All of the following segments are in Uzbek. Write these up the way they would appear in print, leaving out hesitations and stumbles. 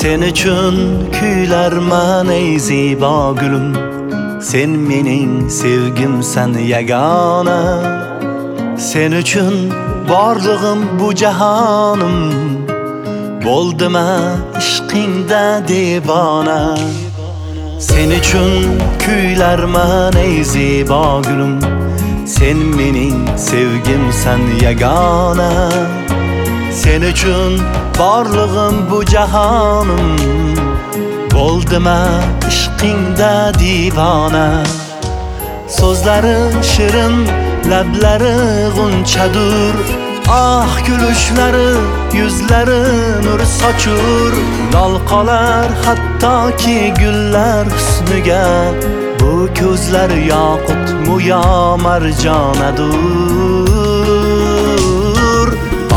Sen üçün kuylarman ey zibo gülüm. Sen mening sevgimsan yagona. Sen üçün borlig'im bu jahonim. Bo'ldima ishqingda devona. Sen üçün kuylarman ey zibo gülüm. Sen mening sevgimsan yagona. Sen üçün borlig'im bu jahonim. Bo'ldima ishqingda divona. So'zlari shirin, lablari g'unchadur. Ah kulishlari, yuzlari nur sochur. Lol qolar hattoki gullar husniga. Bu ko'zlar yoqut muyo marjonadur.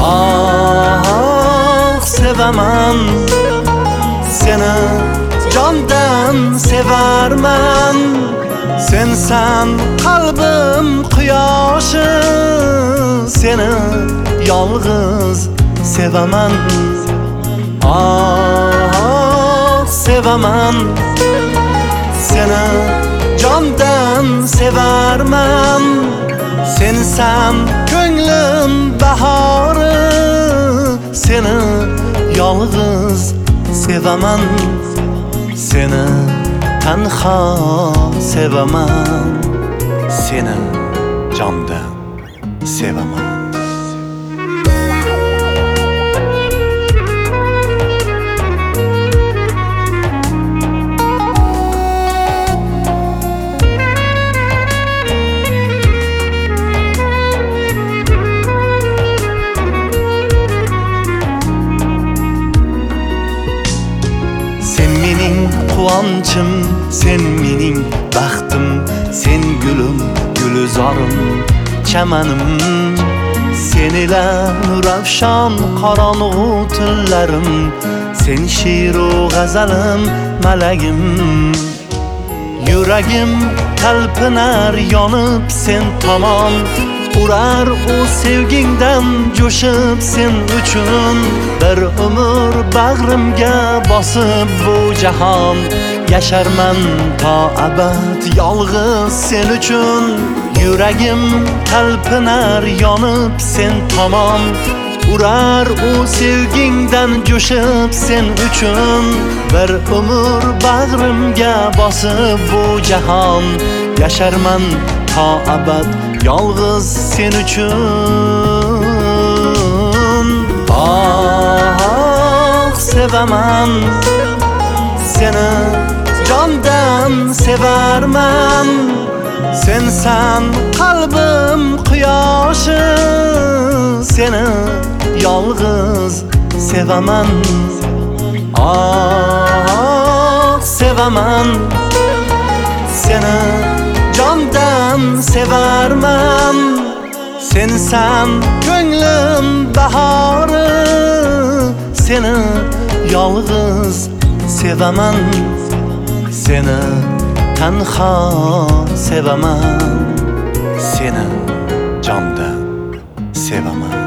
Ah sevaman seni, jondan sevarman. Sensan qalbim quyoshi, seni yolg'iz sevaman. Ah sevaman seni, jondan sevarman. Sensan ko'nglim bahori, seni yolg'iz sevaman. Seni tanho sevaman. Seni jondan sevaman. Sen mening quvonchim, sen mening baxtim. Sen gulim, gulzorim, chamanim. Sen ila nurafshon qorong'u tunlarim. Sen she'ru g'azalim, malagim. Yuragim talpinar yonib sen tomon. Urar o sevgingdan jo'shib sen uchun. Bir umr bag'rimga bosib bu jahon. Yasharman to abad yolg'iz sen uchun. Yuragim talpinar yonib sen tomon. Urar o sevgingdan jo'shib sen uchun. Bir umr bag'rimga bosib bu jahon. Yasharman to abad yolg'iz sen uchun. Ah sevaman seni, jondan sevarman. Sensan qalbim quyoshi, seni yolg'iz sevaman. Ah sevaman seni, jondan sevarman. Sensan ko'nglim bahori, seni yolg'iz sevaman. Seni tanho sevaman. Seni jondan sevaman.